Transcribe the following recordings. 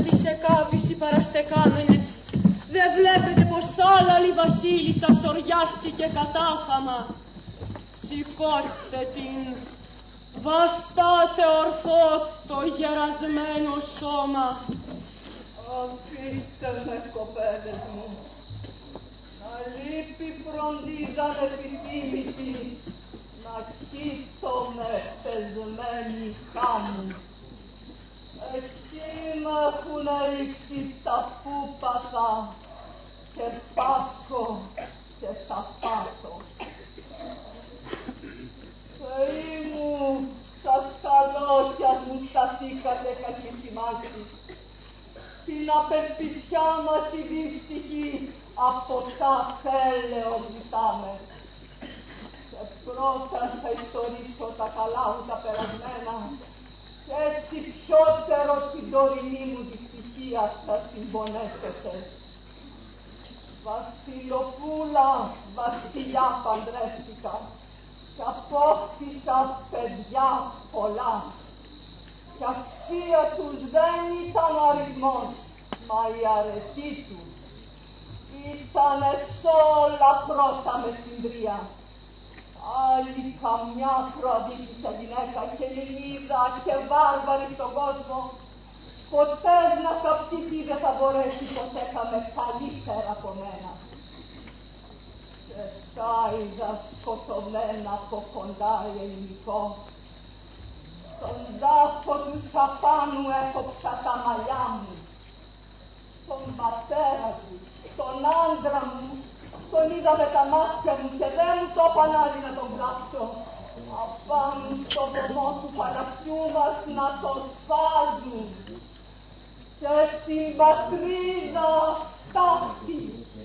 σε κάβηση παραστεκάμενες. Δε βλέπετε πως άλλαλη βασίλισσα σοριάστηκε κατάφαμα. Σηκώστε την, βαστάτε ορθό το γερασμένο σώμα. Αφήστε με, κοπέλες μου, να λείπει φροντίζαν επιθύμητη, να κοίτω με πεσμένη χάμου. Εκεί μ' έχουν ρίξει τα πούπαθα και πάσχω και θα πάθω. Θεοί μου, σας καλώ κι ας μου σταθήκατε κακησιμάκι. Την απελπισιά μας η δύστυχη από σας έλεος ζητάμε. Και πρώτα θα ιστορίσω τα καλά μου τα περασμένα και έτσι πιότερο την τωρινή μου δυστυχία θα συμπονέσετε. Βασιλοπούλα, βασιλιά παντρεύτηκα και απόκτησα παιδιά πολλά. Η αξία τους δεν ήταν ο αριθμός, μα η αρετή τους. Ήτανε σ' όλα πρώτα με συντρία. Άλλη καμιά προαδίκησα γυναίκα και Ελληνίδα και βάρβαρη στον κόσμο, ποτέ να καπτεί δεν θα μπορέσει πως έκαμε καλύτερα από μένα. Και τα είδα σκοτωμένα από κοντά ελληνικό. Στον τάφο του σαφάνου έκοψα τα μαλλιά μου. Τον πατέρα του, τον άντρα μου, τον είδα με τα μάτια μου και δεν μου το είπαν άλλοι να τον κλάψω. Απάνω στο βωμό του παλατιού μας να το σφάζουν. Και την πατρίδα στάχτη.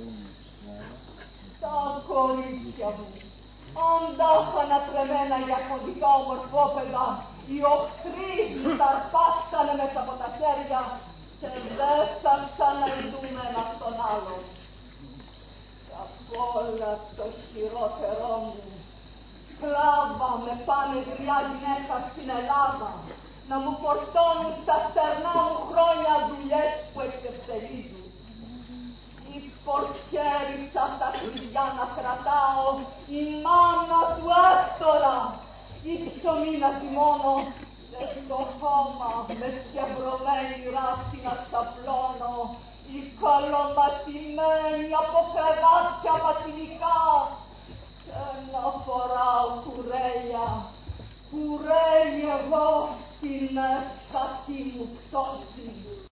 Τα κορίτσια μου, αν τα είχαν τρεμμένα για κοντικά ομορφόπεδα, οι οχθροί μου τα αρπάξανε μέσα από τα χέρια και δεν θα ξαναειδούμε ένα στον άλλον. Και απ' όλα το χειρότερό μου, σκλάβα με πανεγριά γυναίκα στην Ελλάδα, να μου φορτώνουν στα στερνά μου χρόνια δουλειές που εξευτελίζουν. Η πορτιέρισα τα κλειδιά να κρατάω, η μάνα του Άκτορα, η ψωμί να θυμώνω, και στο χώμα με σκευρωμένη ράφη να ξαπλώνω, η καλοματιμένη από κρεβάτια βασιλικά, και να φοράω κουρέλια, κουρέλι εγώ στην σκατή μου πτώση.